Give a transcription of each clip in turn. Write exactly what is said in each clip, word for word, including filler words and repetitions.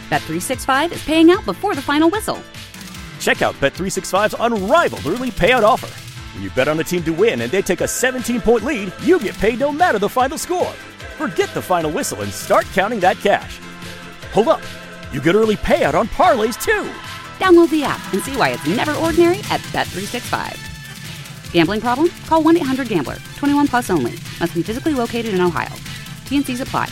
Bet three sixty-five is paying out before the final whistle. Check out Bet three sixty-five's unrivaled early payout offer. When you bet on a team to win and they take a seventeen-point lead, you get paid no matter the final score. Forget the final whistle and start counting that cash. Hold up. You get early payout on parlays, too. Download the app and see why it's never ordinary at Bet three sixty-five. Gambling problem? Call one eight hundred gambler. twenty-one plus only. Must be physically located in Ohio. T N Cs apply.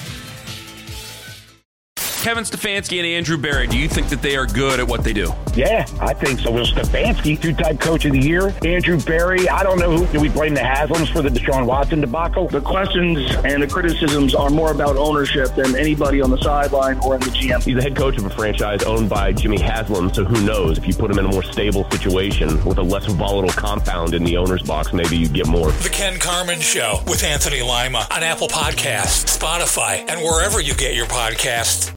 Kevin Stefanski and Andrew Berry, do you think that they are good at what they do? Yeah, I think so. Well, Stefanski, two-time coach of the year. Andrew Berry, I don't know who. Do we blame the Haslams for the Deshaun Watson debacle? The questions and the criticisms are more about ownership than anybody on the sideline or in the G M. He's the head coach of a franchise owned by Jimmy Haslam, so who knows? If you put him in a more stable situation with a less volatile compound in the owner's box, maybe you get more. The Ken Carman Show with Anthony Lima on Apple Podcasts, Spotify, and wherever you get your podcasts.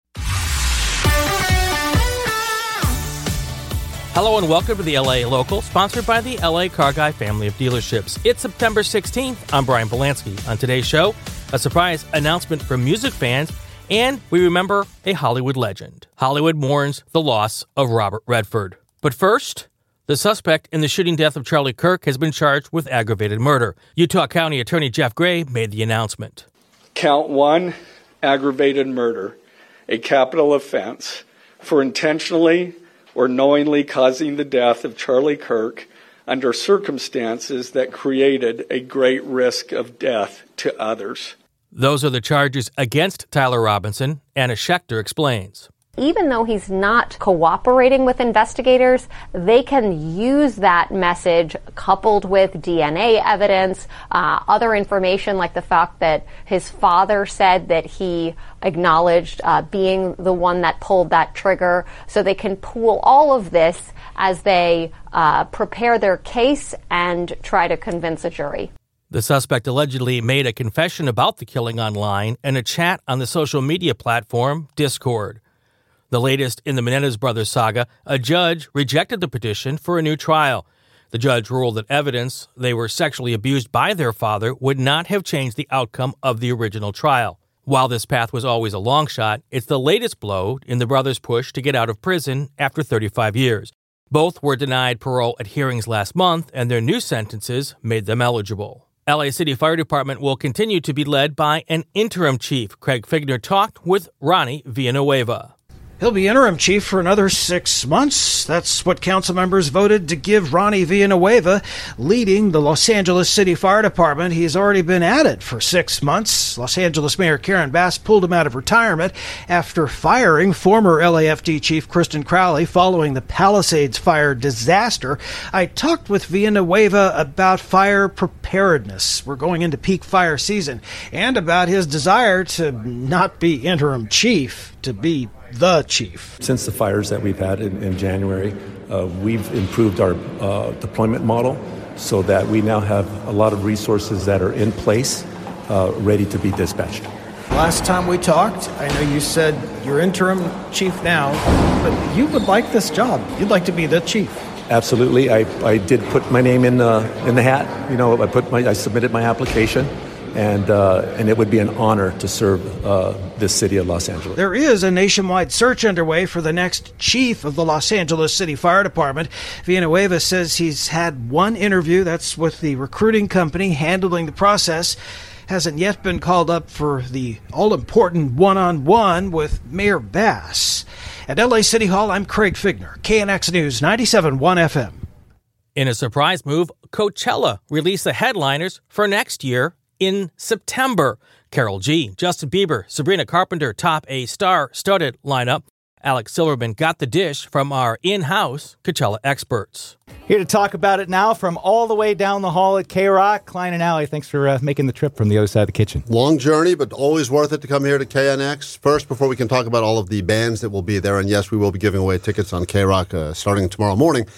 Hello and welcome to the L A Local, sponsored by the L A Car Guy family of dealerships. It's September sixteenth. I'm Brian Polanski. On today's show, a surprise announcement from music fans, and we remember a Hollywood legend. Hollywood mourns the loss of Robert Redford. But first, the suspect in the shooting death of Charlie Kirk has been charged with aggravated murder. Utah County Attorney Jeff Gray made the announcement. Count one, aggravated murder, a capital offense for intentionally or knowingly causing the death of Charlie Kirk under circumstances that created a great risk of death to others. Those are the charges against Tyler Robinson, Anna Schechter explains. Even though he's not cooperating with investigators, they can use that message coupled with D N A evidence, uh, other information like the fact that his father said that he acknowledged uh, being the one that pulled that trigger. So they can pool all of this as they uh, prepare their case and try to convince a jury. The suspect allegedly made a confession about the killing online in a chat on the social media platform Discord. The latest in the Menendez brothers saga, a judge rejected the petition for a new trial. The judge ruled that evidence they were sexually abused by their father would not have changed the outcome of the original trial. While this path was always a long shot, it's the latest blow in the brothers' push to get out of prison after thirty-five years. Both were denied parole at hearings last month, and their new sentences made them eligible. L A City Fire Department will continue to be led by an interim chief. Craig Figner talked with Ronnie Villanueva. He'll be interim chief for another six months. That's what council members voted to give Ronnie Villanueva, leading the Los Angeles City Fire Department. He's already been at it for six months. Los Angeles Mayor Karen Bass pulled him out of retirement after firing former L A F D Chief Kristen Crowley following the Palisades fire disaster. I talked with Villanueva about fire preparedness. We're going into peak fire season, and about his desire to not be interim chief, to be the chief. Since the fires that we've had in, in January, uh, we've improved our uh, deployment model so that we now have a lot of resources that are in place, uh, ready to be dispatched. Last time we talked, I know you said you're interim chief now, but you would like this job. You'd like to be the chief. Absolutely. I, I did put my name in the, in the hat. You know, I put my, I submitted my application. And uh, and it would be an honor to serve uh, this city of Los Angeles. There is a nationwide search underway for the next chief of the Los Angeles City Fire Department. Villanueva says he's had one interview. That's with the recruiting company handling the process. Hasn't yet been called up for the all-important one-on-one with Mayor Bass. At L A City Hall, I'm Craig Figner, K N X News, ninety-seven point one F M. In a surprise move, Coachella released the headliners for next year in September. Karol G, Justin Bieber, Sabrina Carpenter top a star-studded lineup. Alex Silverman got the dish from our in-house Coachella experts. Here to talk about it now from all the way down the hall at K-Rock, Klein and Alley. Thanks for uh, making the trip from the other side of the kitchen. Long journey, but always worth it to come here to K N X. First, before we can talk about all of the bands that will be there, and yes, we will be giving away tickets on K-Rock uh, starting tomorrow morning,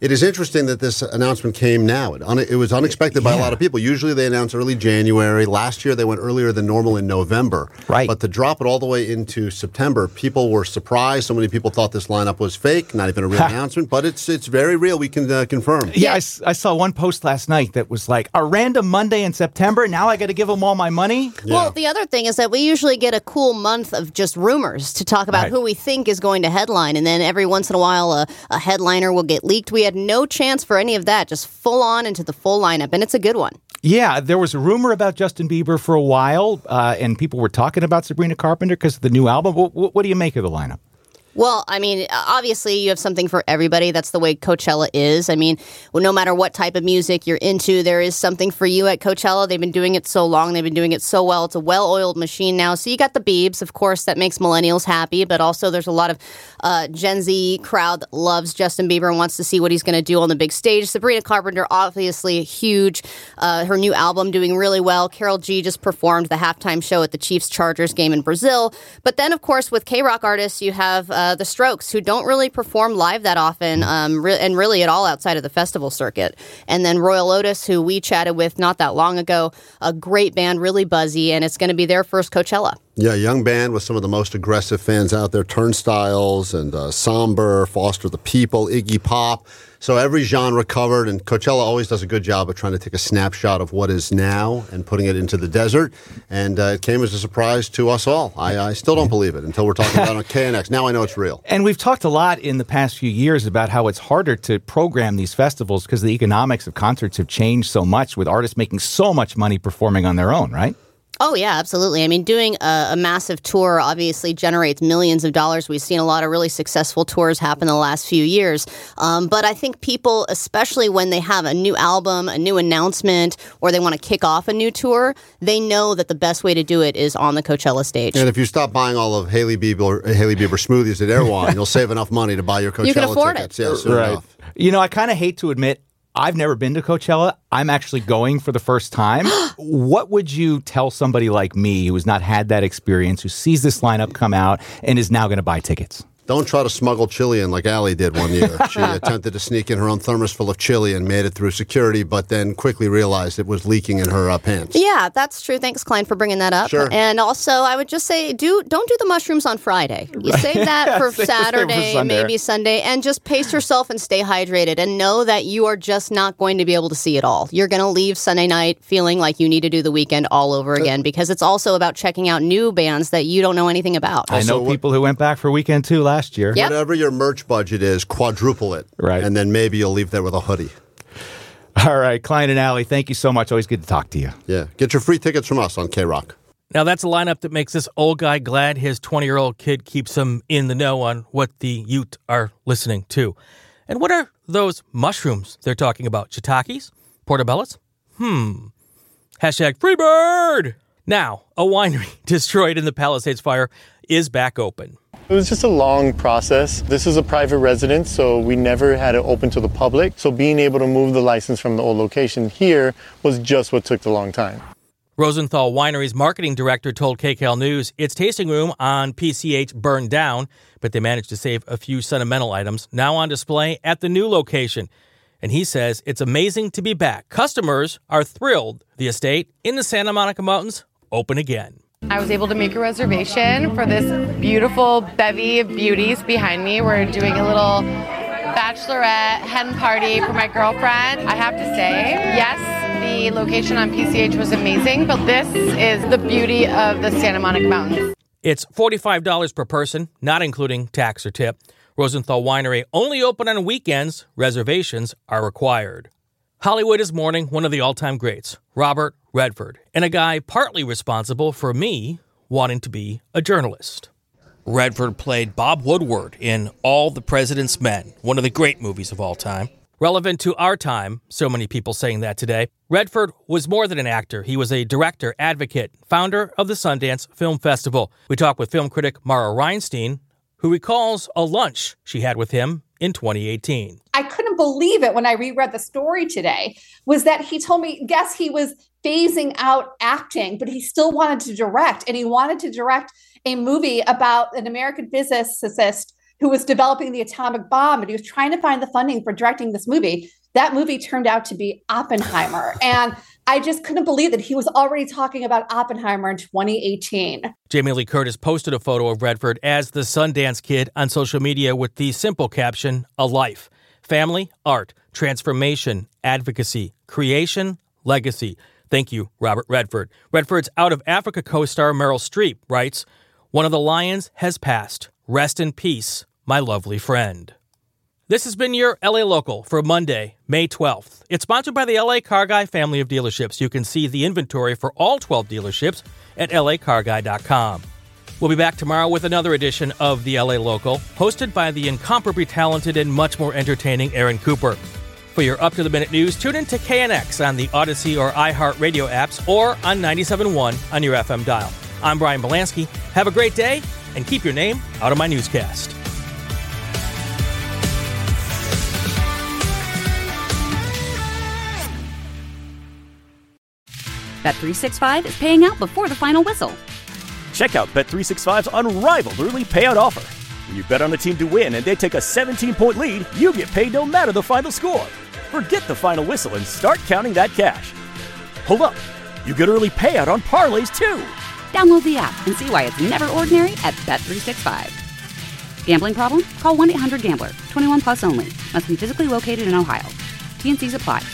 It is interesting that this announcement came now. It, un- it was unexpected by yeah. a lot of people. Usually they announce early January. Last year they went earlier than normal in November. Right. But to drop it all the way into September, people were surprised. So many people thought this lineup was fake, not even a real announcement. But it's it's very real. We can uh, confirm. Yeah, I, I saw one post last night that was like, a random Monday in September, now I got to give them all my money? Yeah. Well, the other thing is that we usually get a cool month of just rumors to talk about right. who we think is going to headline. And then every once in a while, a, a headliner will get leaked. We had no chance for any of that, just full on into the full lineup, and it's a good one. Yeah, there was a rumor about Justin Bieber for a while, uh, and people were talking about Sabrina Carpenter because of the new album. What, what, what do you make of the lineup? Well, I mean, obviously you have something for everybody. That's the way Coachella is. I mean, well, no matter what type of music you're into, there is something for you at Coachella. They've been doing it so long. They've been doing it so well. It's a well-oiled machine now. So you got the Biebs, of course, that makes millennials happy. But also there's a lot of uh, Gen Z crowd that loves Justin Bieber and wants to see what he's going to do on the big stage. Sabrina Carpenter, obviously huge. Uh, her new album doing really well. Karol G just performed the halftime show at the Chiefs-Chargers game in Brazil. But then, of course, with K-Rock artists, you have Uh, the Strokes, who don't really perform live that often, um, re- and really at all outside of the festival circuit. And then Royal Otis, who we chatted with not that long ago, a great band, really buzzy, and it's going to be their first Coachella. Yeah, young band with some of the most aggressive fans out there, Turnstiles and uh, Somber, Foster the People, Iggy Pop. So every genre covered, and Coachella always does a good job of trying to take a snapshot of what is now and putting it into the desert. And uh, it came as a surprise to us all. I, I still don't believe it until we're talking about it on K N X. Now I know it's real. And we've talked a lot in the past few years about how it's harder to program these festivals because the economics of concerts have changed so much with artists making so much money performing on their own, right? Oh, yeah, absolutely. I mean, doing a, a massive tour obviously generates millions of dollars. We've seen a lot of really successful tours happen the last few years. Um, but I think people, especially when they have a new album, a new announcement, or they want to kick off a new tour, they know that the best way to do it is on the Coachella stage. And if you stop buying all of Hailey Bieber, Hailey Bieber smoothies at Erewhon, you'll save enough money to buy your Coachella you can afford tickets. It. Yeah, soon right. enough. You know, I kind of hate to admit, I've never been to Coachella. I'm actually going for the first time. What would you tell somebody like me who has not had that experience, who sees this lineup come out and is now going to buy tickets? Don't try to smuggle chili in like Allie did one year. She attempted to sneak in her own thermos full of chili and made it through security, but then quickly realized it was leaking in her uh, pants. Yeah, that's true. Thanks, Klein, for bringing that up. Sure. And also, I would just say, do don't do the mushrooms on Friday. You save that for Saturday, for maybe Sunday, and just pace yourself and stay hydrated and know that you are just not going to be able to see it all. You're going to leave Sunday night feeling like you need to do the weekend all over again because it's also about checking out new bands that you don't know anything about. I know people who went back for weekend two last year. Yep. Whatever your merch budget is, quadruple it. Right. And then maybe you'll leave there with a hoodie. All right, Klein and Allie, thank you so much. Always good to talk to you. Yeah. Get your free tickets from us on K-Rock. Now, that's a lineup that makes this old guy glad his twenty-year-old kid keeps him in the know on what the youth are listening to. And what are those mushrooms they're talking about? Shiitakes? Portobellos? Hmm. Hashtag Freebird! Now, a winery destroyed in the Palisades fire is back open. It was just a long process. This is a private residence, so we never had it open to the public. So being able to move the license from the old location here was just what took the long time. Rosenthal Winery's marketing director told K K L News its tasting room on P C H burned down, but they managed to save a few sentimental items now on display at the new location. And he says it's amazing to be back. Customers are thrilled the estate in the Santa Monica Mountains open again. I was able to make a reservation for this beautiful bevy of beauties behind me. We're doing a little bachelorette hen party for my girlfriend. I have to say, yes, the location on P C H was amazing, but this is the beauty of the Santa Monica Mountains. It's forty-five dollars per person, not including tax or tip. Rosenthal Winery only open on weekends. Reservations are required. Hollywood is mourning one of the all-time greats, Robert Redford, and a guy partly responsible for me wanting to be a journalist. Redford played Bob Woodward in All the President's Men, one of the great movies of all time. Relevant to our time, so many people saying that today, Redford was more than an actor. He was a director, advocate, founder of the Sundance Film Festival. We talked with film critic Mara Reinstein, who recalls a lunch she had with him in twenty eighteen. I couldn't believe it when I reread the story today, was that he told me, yes, he was phasing out acting, but he still wanted to direct. And he wanted to direct a movie about an American physicist who was developing the atomic bomb, and he was trying to find the funding for directing this movie. That movie turned out to be Oppenheimer. And I just couldn't believe that he was already talking about Oppenheimer in twenty eighteen. Jamie Lee Curtis posted a photo of Redford as the Sundance Kid on social media with the simple caption, "A life. Family, art, transformation, advocacy, creation, legacy." Thank you, Robert Redford. Redford's Out of Africa co-star Meryl Streep writes, "One of the lions has passed. Rest in peace, my lovely friend." This has been your L A Local for Monday, May twelfth. It's sponsored by the L A Car Guy family of dealerships. You can see the inventory for all twelve dealerships at L A car guy dot com. We'll be back tomorrow with another edition of the L A Local, hosted by the incomparably talented and much more entertaining Aaron Cooper. For your up-to-the-minute news, tune in to K N X on the Odyssey or iHeartRadio apps or on ninety-seven point one on your F M dial. I'm Brian Belansky. Have a great day, and keep your name out of my newscast. Bet three sixty-five is paying out before the final whistle. Check out Bet three sixty-five's unrivaled early payout offer. When you bet on a team to win and they take a seventeen-point lead, you get paid no matter the final score. Forget the final whistle and start counting that cash. Hold up. You get early payout on parlays, too. Download the app and see why it's never ordinary at Bet three sixty-five. Gambling problem? Call one eight hundred gambler. twenty-one plus only. Must be physically located in Ohio. T N Cs apply.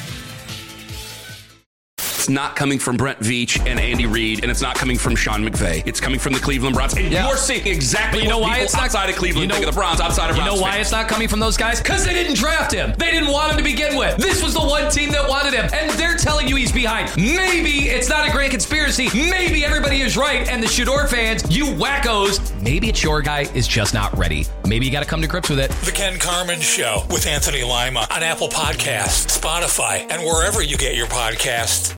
It's not coming from Brent Veach and Andy Reid, and it's not coming from Sean McVay. It's coming from the Cleveland Browns. And yeah. You're seeing exactly you know what why people it's not, outside of Cleveland you know, think of the Browns, outside of You Browns know why fans. it's not coming from those guys? Because they didn't draft him. They didn't want him to begin with. This was the one team that wanted him, and they're telling you he's behind. Maybe it's not a grand conspiracy. Maybe everybody is right, and the Shador fans, you wackos, maybe it's your guy is just not ready. Maybe you got to come to grips with it. The Ken Carman Show with Anthony Lima on Apple Podcasts, Spotify, and wherever you get your podcasts.